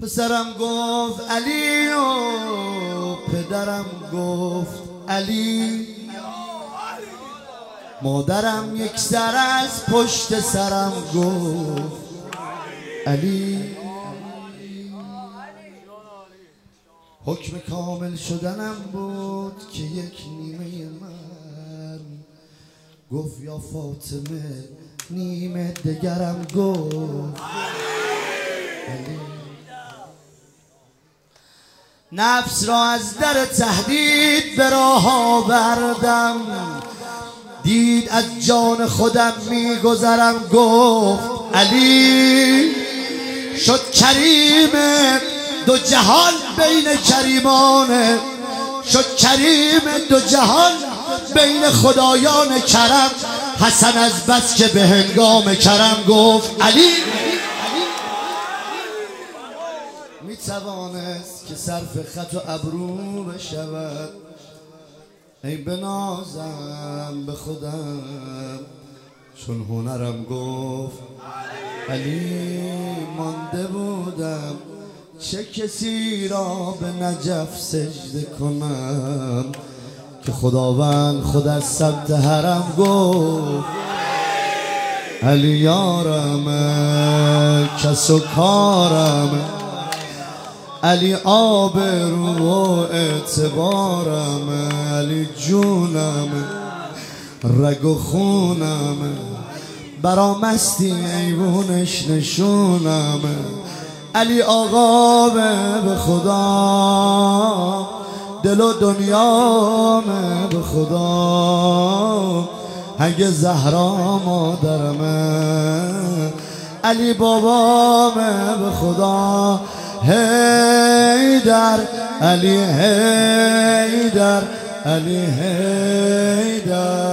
پسرم گفت علی و پدرم گفت علی، مادرم یک سر از پشت سرم گفت علی. حکم کامل شدنم بود که یک نیمه من گفت یا فاطمه، نیمه دگرم گفت علی. نفس را از در تهدید به راه آوردم، دید از جان خودم میگذرم گفت علی. شد کریم دو جهان بین کریمان، شد کریم دو جهان بین خدایان کرم. حسن از بس که به هنگام کرم گفت علی. می توانست که صرف خط و ابرو بشود، ای بنازم به خودم چون هنرم گفت علی. مانده بودم چه کسی را به نجف سجده کنم که خداوند خود از سمت حرم گفت علی یارم، کس و کارم، علی آبرو و اعتبارم، علی جونم، رگ و خونم، برا مستی ایوونش نشونم. علی آقا به خدا، دل و دنیام به خدا، اگه زهرا مادرمه، علی بابام به خدا، حیدر علی حیدر علی حیدر.